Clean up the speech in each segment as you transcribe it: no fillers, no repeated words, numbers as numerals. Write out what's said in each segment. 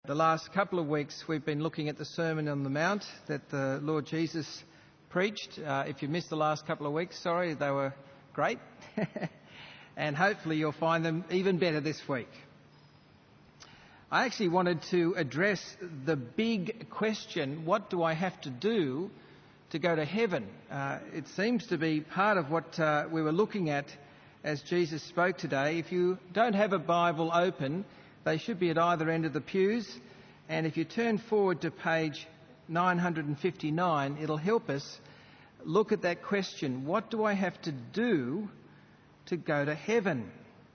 The last couple of weeks we've been looking at the Sermon on the Mount that the Lord Jesus preached. If you missed the last couple of weeks, sorry, they were great. And hopefully you'll find them even better this week. I actually wanted to address the big question, what do I have to do to go to heaven? It seems to be part of what we were looking at as Jesus spoke today. If you don't have a Bible open, they should be at either end of the pews. And if you turn forward to page 959, it'll help us look at that question. What do I have to do to go to heaven?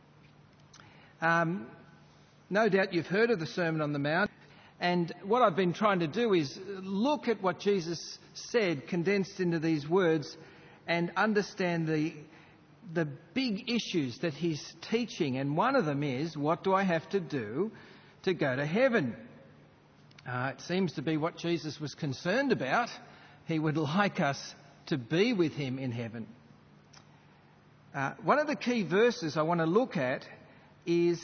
No doubt you've heard of the Sermon on the Mount. And what I've been trying to do is look at what Jesus said condensed into these words and understand the big issues that he's teaching. And one of them is, what do I have to do to go to heaven? It seems to be what Jesus was concerned about. He would like us to be with him in heaven. One of the key verses I want to look at is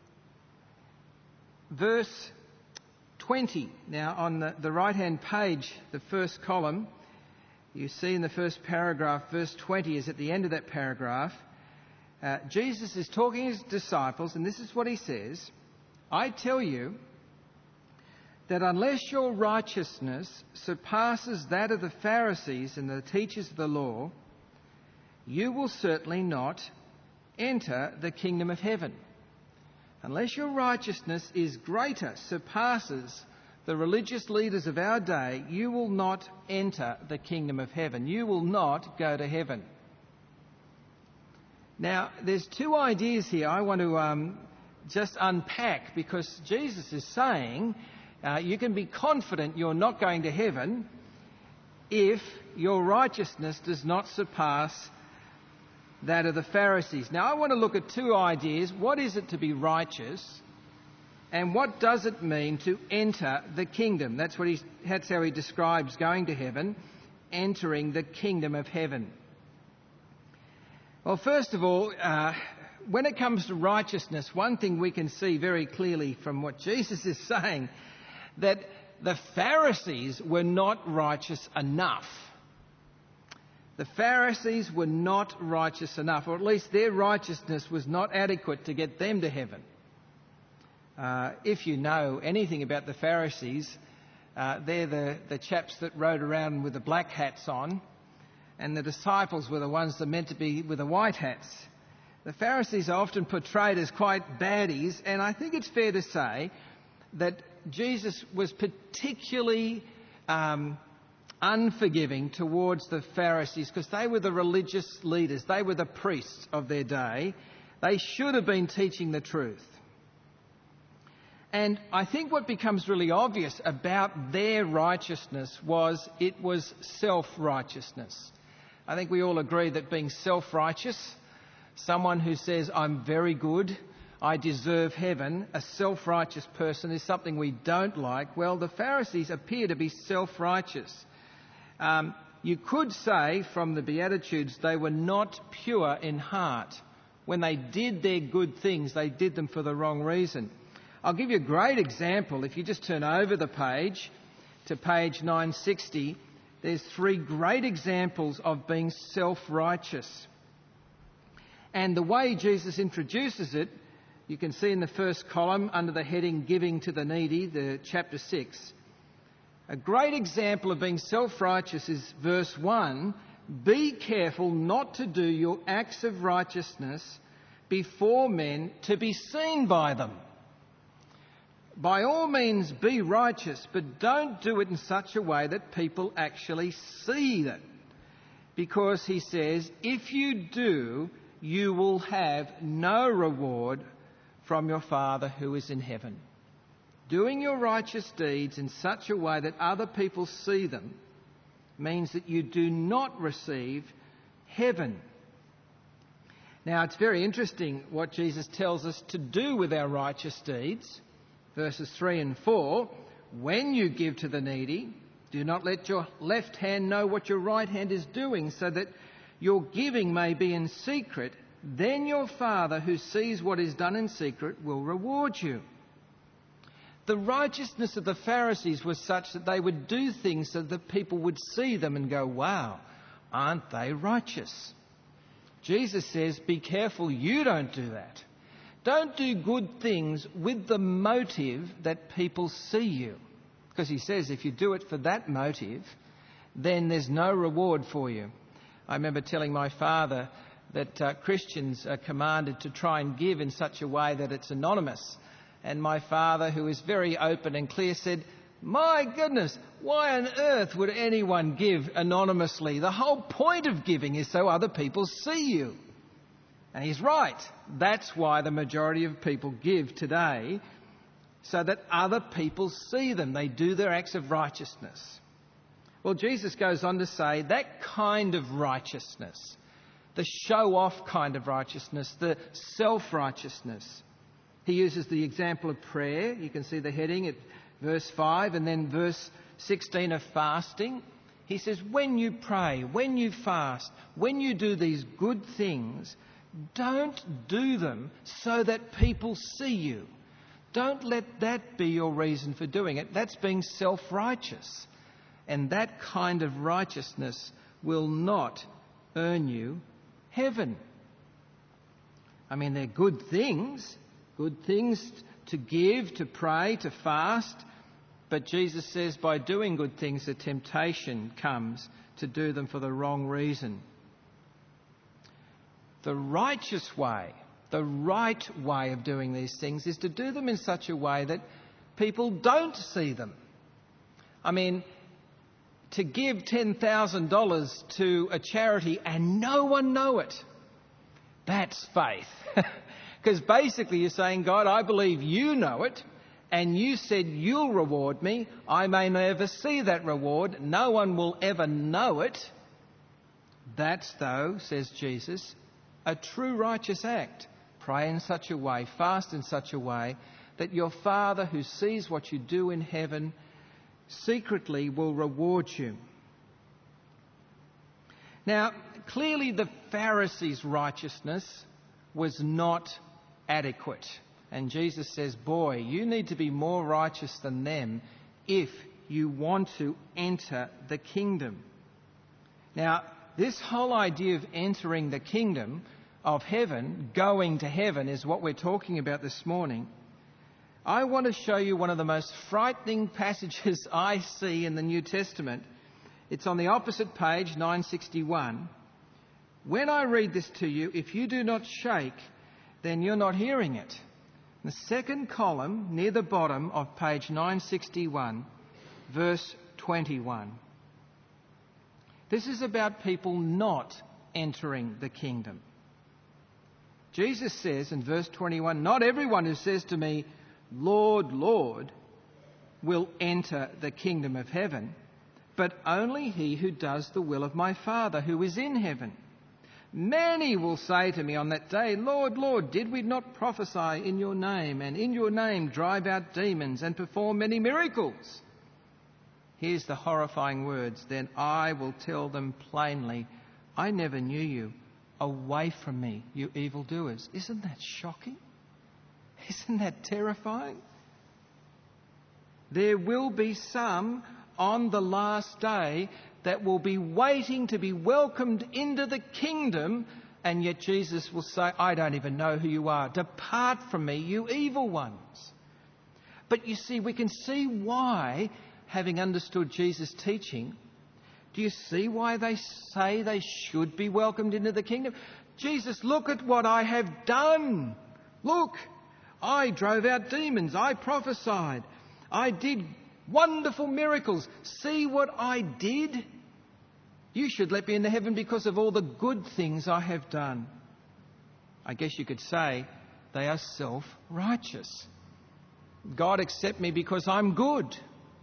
verse 20. Now, on the right-hand page, the first column, you see in the first paragraph, verse 20 is at the end of that paragraph. Jesus is talking to his disciples, and this is what he says: I tell you that unless your righteousness surpasses that of the Pharisees and the teachers of the law, you will certainly not enter the kingdom of heaven. Unless your righteousness is greater, surpasses the religious leaders of our day, you will not enter the kingdom of heaven. You will not go to heaven. Now, there's two ideas here I want to just unpack, because Jesus is saying you can be confident you're not going to heaven if your righteousness does not surpass that of the Pharisees. Now, I want to look at two ideas. What is it to be righteous? And what does it mean to enter the kingdom? That's how he describes going to heaven, entering the kingdom of heaven. Well, first of all, when it comes to righteousness, one thing we can see very clearly from what Jesus is saying, that the Pharisees were not righteous enough. The Pharisees were not righteous enough, or at least their righteousness was not adequate to get them to heaven. If you know anything about the Pharisees, they're the chaps that rode around with the black hats on, and the disciples were the ones that are meant to be with the white hats. The Pharisees are often portrayed as quite baddies, and I think it's fair to say that Jesus was particularly unforgiving towards the Pharisees, because they were the religious leaders. They were the priests of their day. They should have been teaching the truth. And I think what becomes really obvious about their righteousness was it was self-righteousness. I think we all agree that being self-righteous, someone who says, I'm very good, I deserve heaven, a self-righteous person is something we don't like. Well, the Pharisees appear to be self-righteous. You could say from the Beatitudes they were not pure in heart. When they did their good things, they did them for the wrong reason. I'll give you a great example. If you just turn over the page to page 960, there's three great examples of being self-righteous. And the way Jesus introduces it, you can see in the first column under the heading Giving to the Needy, the chapter 6. A great example of being self-righteous is verse 1. Be careful not to do your acts of righteousness before men to be seen by them. By all means be righteous, but don't do it in such a way that people actually see it. Because he says, if you do, you will have no reward from your Father who is in heaven. Doing your righteous deeds in such a way that other people see them means that you do not receive heaven. Now, it's very interesting what Jesus tells us to do with our righteous deeds. Verses 3 and 4, when you give to the needy, do not let your left hand know what your right hand is doing, so that your giving may be in secret. Then your Father who sees what is done in secret will reward you. The righteousness of the Pharisees was such that they would do things so that people would see them and go, wow, aren't they righteous? Jesus says, be careful you don't do that. Don't do good things with the motive that people see you. Because he says if you do it for that motive, then there's no reward for you. I remember telling my father that Christians are commanded to try and give in such a way that it's anonymous. And my father, who is very open and clear, said, my goodness, why on earth would anyone give anonymously? The whole point of giving is so other people see you. And he's right. That's why the majority of people give today, so that other people see them. They do their acts of righteousness. Well, Jesus goes on to say that kind of righteousness, the show-off kind of righteousness, the self-righteousness. He uses the example of prayer. You can see the heading at verse 5 and then verse 16 of fasting. He says, when you pray, when you fast, when you do these good things, don't do them so that people see you. Don't let that be your reason for doing it. That's being self-righteous. And that kind of righteousness will not earn you heaven. I mean, they're good things to give, to pray, to fast. But Jesus says by doing good things, the temptation comes to do them for the wrong reason. The righteous way, the right way of doing these things is to do them in such a way that people don't see them. I mean, to give $10,000 to a charity and no one know it, that's faith. Because basically you're saying, God, I believe you know it, and you said you'll reward me. I may never see that reward. No one will ever know it. That's, though, says Jesus, a true righteous act. Pray in such a way, fast in such a way, that your Father who sees what you do in heaven secretly will reward you. Now, clearly the Pharisees' righteousness was not adequate. And Jesus says, boy, you need to be more righteous than them if you want to enter the kingdom. Now, this whole idea of entering the kingdom of heaven, going to heaven, is what we're talking about this morning. I want to show you one of the most frightening passages I see in the New Testament. It's on the opposite page, 961. When I read this to you, if you do not shake, then you're not hearing it. The second column, near the bottom of page 961, verse 21. This is about people not entering the kingdom. Jesus says in verse 21, not everyone who says to me, Lord, Lord, will enter the kingdom of heaven, but only he who does the will of my Father who is in heaven. Many will say to me on that day, Lord, Lord, did we not prophesy in your name, and in your name drive out demons and perform many miracles? Here's the horrifying words. Then I will tell them plainly, I never knew you. Away from me, you evildoers. Isn't that shocking? Isn't that terrifying? There will be some on the last day that will be waiting to be welcomed into the kingdom, and yet Jesus will say, I don't even know who you are. Depart from me, you evil ones. But you see, we can see why, having understood Jesus' teaching, do you see why they say they should be welcomed into the kingdom? Jesus, look at what I have done. Look, I drove out demons. I prophesied. I did wonderful miracles. See what I did? You should let me into heaven because of all the good things I have done. I guess you could say they are self-righteous. God accept me because I'm good.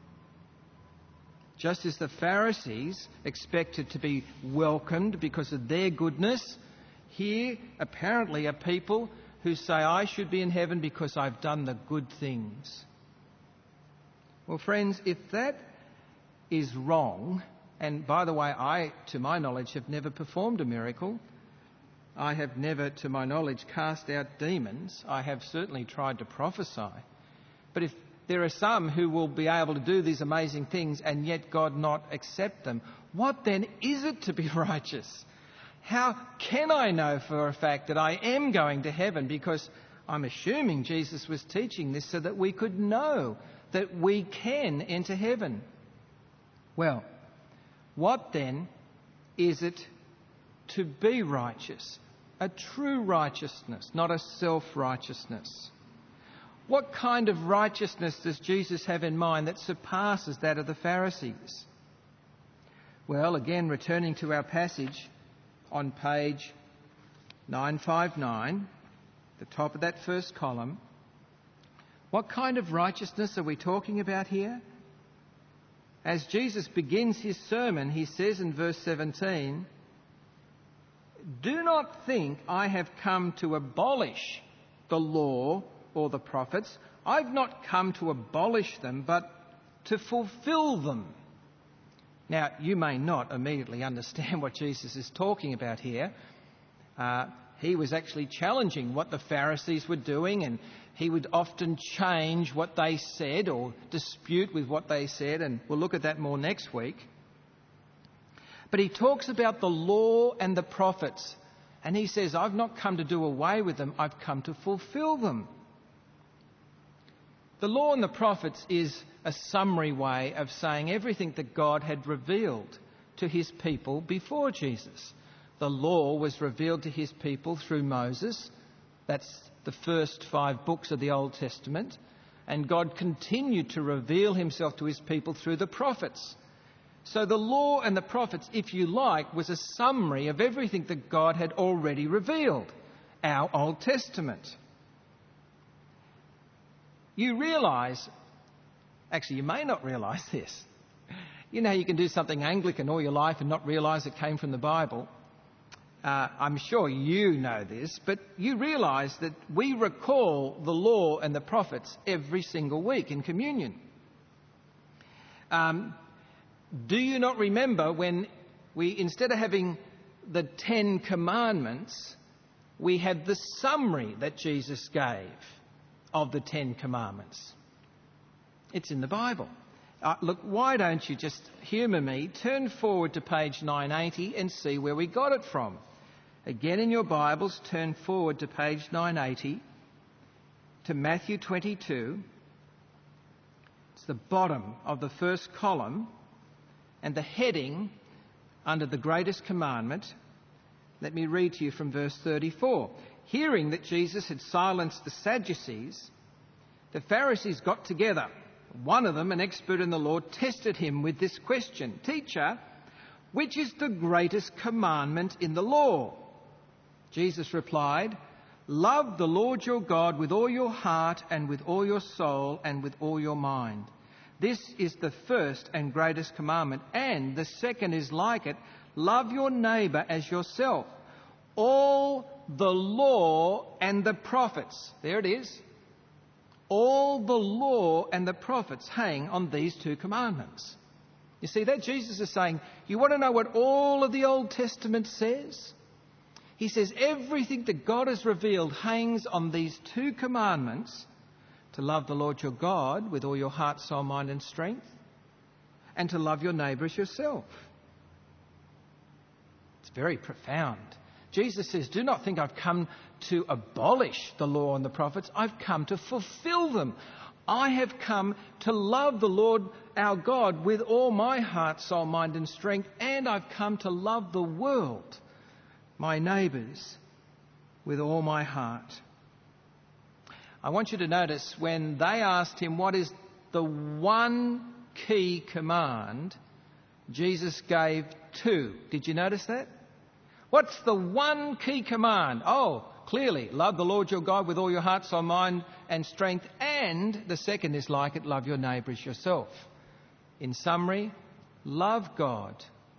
Just as the Pharisees expected to be welcomed because of their goodness, here apparently are people who say, I should be in heaven because I've done the good things. Well, friends, if that is wrong, and by the way, I, to my knowledge, have never performed a miracle. I have never, to my knowledge, cast out demons. I have certainly tried to prophesy. But if there are some who will be able to do these amazing things and yet God not accept them. What then is it to be righteous? How can I know for a fact that I am going to heaven? Because I'm assuming Jesus was teaching this so that we could know that we can enter heaven. Well, what then is it to be righteous? A true righteousness, not a self-righteousness. What kind of righteousness does Jesus have in mind that surpasses that of the Pharisees? Well, again, returning to our passage on page 959, the top of that first column, what kind of righteousness are we talking about here? As Jesus begins his sermon, he says in verse 17, "Do not think I have come to abolish the law or the prophets. I've not come to abolish them, but to fulfill them." Now, you may not immediately understand what Jesus is talking about here. He was actually challenging what the Pharisees were doing, and he would often change what they said or dispute with what they said, and we'll look at that more next week. But he talks about the law and the prophets, and he says, I've not come to do away with them, I've come to fulfill them. The law and the prophets is a summary way of saying everything that God had revealed to his people before Jesus. The law was revealed to his people through Moses. That's the first 5 books of the Old Testament. And God continued to reveal himself to his people through the prophets. So the law and the prophets, if you like, was a summary of everything that God had already revealed, our Old Testament. You realise, actually you may not realise this. You know, you can do something Anglican all your life and not realise it came from the Bible. I'm sure you know this, but you realise that we recall the law and the prophets every single week in communion. Do you not remember when we, instead of having the 10 Commandments, we had the summary that Jesus gave of the 10 Commandments? It's in the Bible. Look, why don't you just humour me, turn forward to page 980 and see where we got it from. Again in your Bibles, turn forward to page 980 to Matthew 22. It's the bottom of the first column and the heading under the greatest commandment. Let me read to you from verse 34. Hearing that Jesus had silenced the Sadducees, the Pharisees got together. One of them, an expert in the law, tested him with this question: "Teacher, which is the greatest commandment in the law?" Jesus replied, "Love the Lord your God with all your heart and with all your soul and with all your mind. This is the first and greatest commandment. And the second is like it: love your neighbour as yourself. All the law and the prophets," there it is, "all the law and the prophets hang on these 2 commandments." You see that? Jesus is saying, you want to know what all of the Old Testament says? He says everything that God has revealed hangs on these 2 commandments: to love the Lord your God with all your heart, soul, mind and strength, and to love your neighbour as yourself. It's very profound. Jesus says, do not think I've come to abolish the law and the prophets. I've come to fulfill them. I have come to love the Lord our God with all my heart, soul, mind and strength, and I've come to love the world, my neighbours, with all my heart. I want you to notice when they asked him what is the one key command, Jesus gave 2. Did you notice that? What's the one key command? Oh, clearly, love the Lord your God with all your heart, soul, mind and strength. And the second is like it: love your neighbour as yourself. In summary, love God,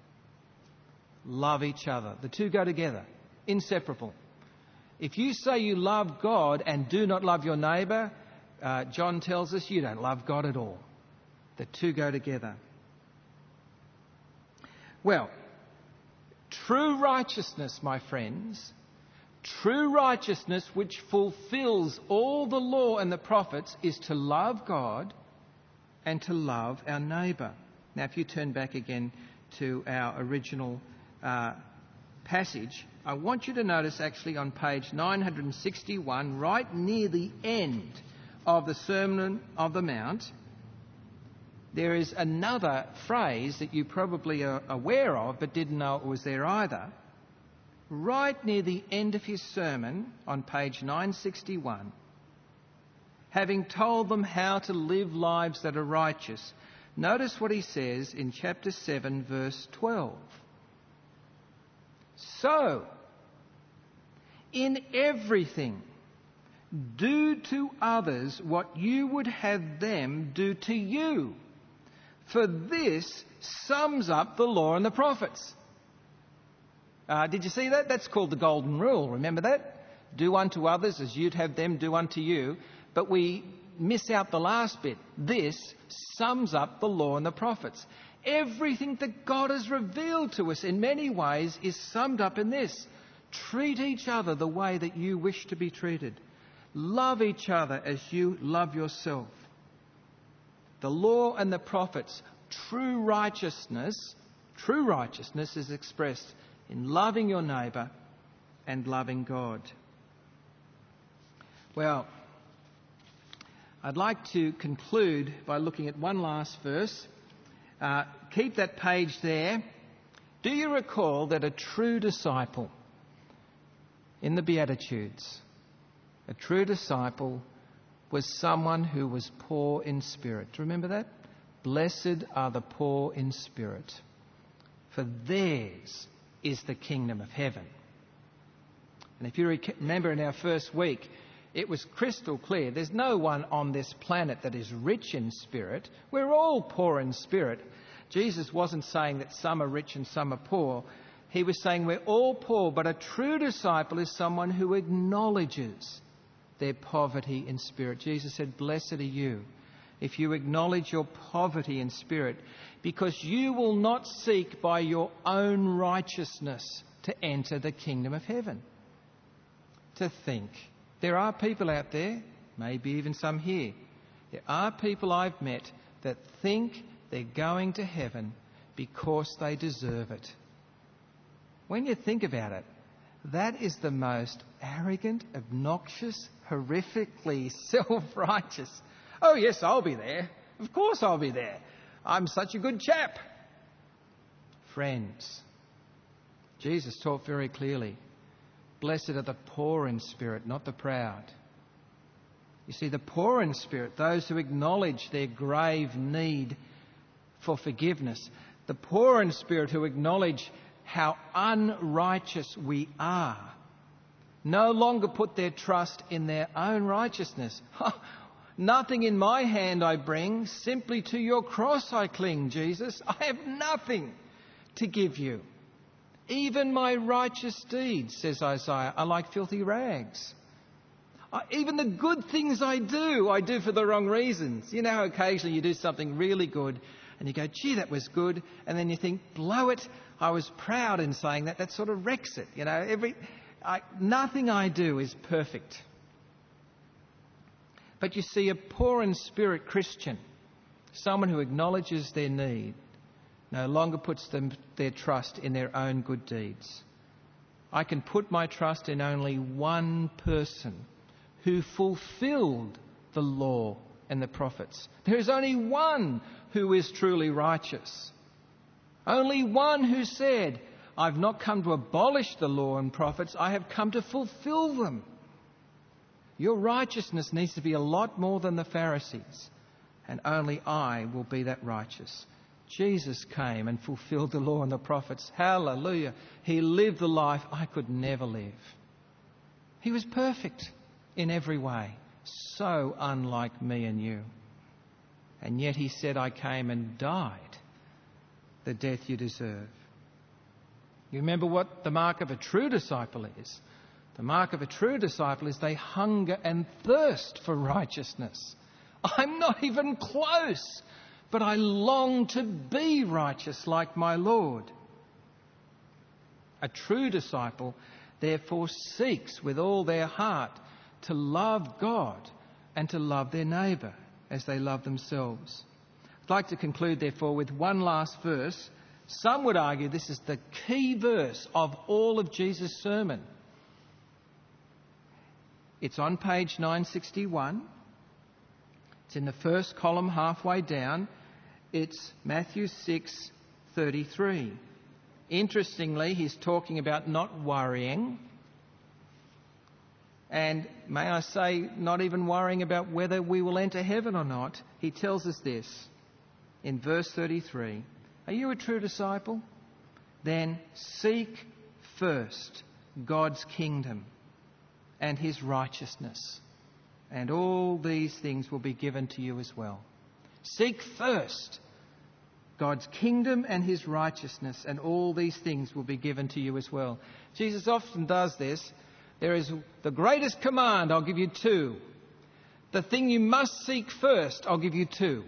love each other. The 2 go together, inseparable. If you say you love God and do not love your neighbour, John tells us you don't love God at all. The 2 go together. Well, true righteousness, my friends, true righteousness which fulfills all the law and the prophets, is to love God and to love our neighbour. Now, if you turn back again to our original passage, I want you to notice actually on page 961, right near the end of the Sermon on the Mount, there is another phrase that you probably are aware of but didn't know it was there either. Right near the end of his sermon on page 961, having told them how to live lives that are righteous, notice what he says in chapter 7, verse 12. So, in everything, do to others what you would have them do to you, for this sums up the law and the prophets. Did you see that? That's called the Golden Rule. Remember that? Do unto others as you'd have them do unto you. But we miss out the last bit. This sums up the law and the prophets. Everything that God has revealed to us in many ways is summed up in this. Treat each other the way that you wish to be treated. Love each other as you love yourself. The law and the prophets, true righteousness is expressed in loving your neighbour and loving God. Well, I'd like to conclude by looking at one last verse. Keep that page there. Do you recall that a true disciple in the Beatitudes, a true disciple was someone who was poor in spirit? Remember that? Blessed are the poor in spirit, for theirs is the kingdom of heaven. And if you remember in our first week, it was crystal clear. There's no one on this planet that is rich in spirit. We're all poor in spirit. Jesus wasn't saying that some are rich and some are poor. He was saying we're all poor, but a true disciple is someone who acknowledges their poverty in spirit. Jesus said, blessed are you if you acknowledge your poverty in spirit, because you will not seek by your own righteousness to enter the kingdom of heaven. To think. There are people out there, maybe even some here, there are people I've met that think they're going to heaven because they deserve it. When you think about it, that is the most arrogant, obnoxious, horrifically self-righteous. Oh yes, I'll be there. Of course I'll be there. I'm such a good chap. Friends, Jesus taught very clearly, blessed are the poor in spirit, not the proud. You see, the poor in spirit, those who acknowledge their grave need for forgiveness, the poor in spirit who acknowledge how unrighteous we are, no longer put their trust in their own righteousness. Nothing in my hand I bring, simply to your cross I cling, Jesus. I have nothing to give you. Even my righteous deeds, says Isaiah, are like filthy rags. Even the good things I do for the wrong reasons. You know how occasionally you do something really good and you go, gee, that was good. And then you think, blow it, I was proud in saying that. That sort of wrecks it. You know, nothing I do is perfect. But you see, a poor in spirit Christian, someone who acknowledges their need, no longer puts their trust in their own good deeds. I can put my trust in only one person who fulfilled the law and the prophets. There is only one who is truly righteous. Only one who said, I've not come to abolish the law and prophets, I have come to fulfill them. Your righteousness needs to be a lot more than the Pharisees, and only I will be that righteous. Jesus came and fulfilled the law and the prophets. Hallelujah. He lived the life I could never live. He was perfect in every way, so unlike me and you. And yet he said, I came and died the death you deserve. You remember what the mark of a true disciple is? The mark of a true disciple is they hunger and thirst for righteousness. I'm not even close, but I long to be righteous like my Lord. A true disciple, therefore, seeks with all their heart to love God and to love their neighbour as they love themselves. like to conclude, therefore, with one last verse. Some would argue this is the key verse of all of Jesus' sermon. It's on page 961. It's in the first column halfway down. It's Matthew 6:33. Interestingly, he's talking about not worrying. And may I say, not even worrying about whether we will enter heaven or not. He tells us this in verse 33. Are you a true disciple? Then seek first God's kingdom and his righteousness, and all these things will be given to you as well. Seek first God's kingdom and his righteousness, and all these things will be given to you as well. Jesus often does this. There is the greatest command, I'll give you 2. The thing you must seek first, I'll give you 2.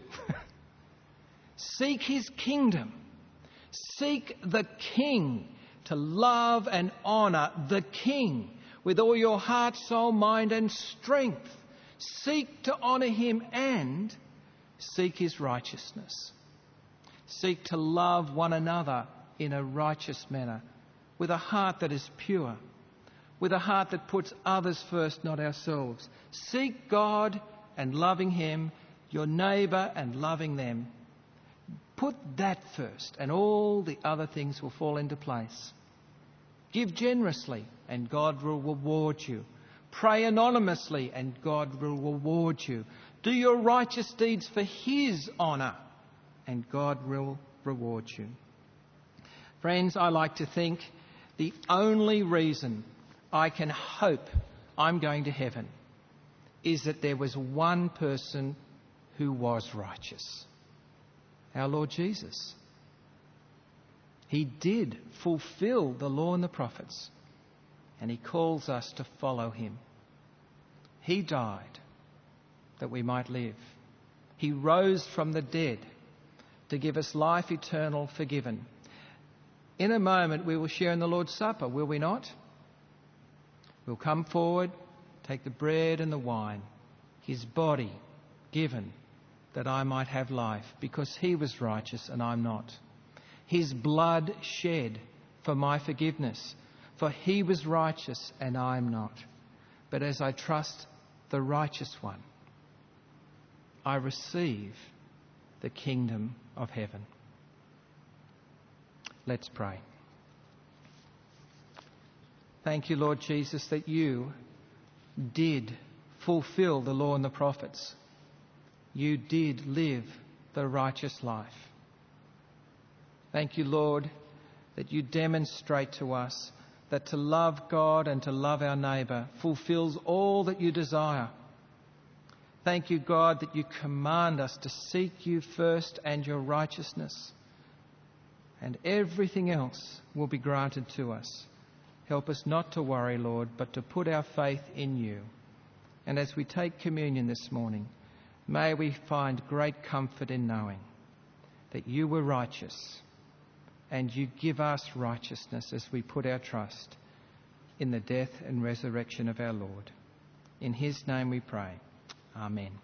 Seek his kingdom. Seek the King, to love and honour the King with all your heart, soul, mind and strength. Seek to honour him and seek his righteousness. Seek to love one another in a righteous manner, with a heart that is pure, with a heart that puts others first, not ourselves. Seek God and loving him, your neighbour and loving them. Put that first, and all the other things will fall into place. Give generously, and God will reward you. Pray anonymously, and God will reward you. Do your righteous deeds for his honour, and God will reward you. Friends, I like to think the only reason I can hope I'm going to heaven is that there was one person who was righteous. Our Lord Jesus. He did fulfill the law and the prophets, and he calls us to follow him. He died that we might live. He rose from the dead to give us life eternal, forgiven. In a moment we will share in the Lord's Supper, will we not? We'll come forward, take the bread and the wine, his body given that I might have life, because he was righteous and I'm not. His blood shed for my forgiveness, for he was righteous and I'm not. But as I trust the righteous one, I receive the kingdom of heaven. Let's pray. Thank you, Lord Jesus, that you did fulfill the law and the prophets. You did live the righteous life. Thank you, Lord, that you demonstrate to us that to love God and to love our neighbour fulfills all that you desire. Thank you, God, that you command us to seek you first and your righteousness, and everything else will be granted to us. Help us not to worry, Lord, but to put our faith in you. And as we take communion this morning, may we find great comfort in knowing that you were righteous and you give us righteousness as we put our trust in the death and resurrection of our Lord. In his name we pray. Amen.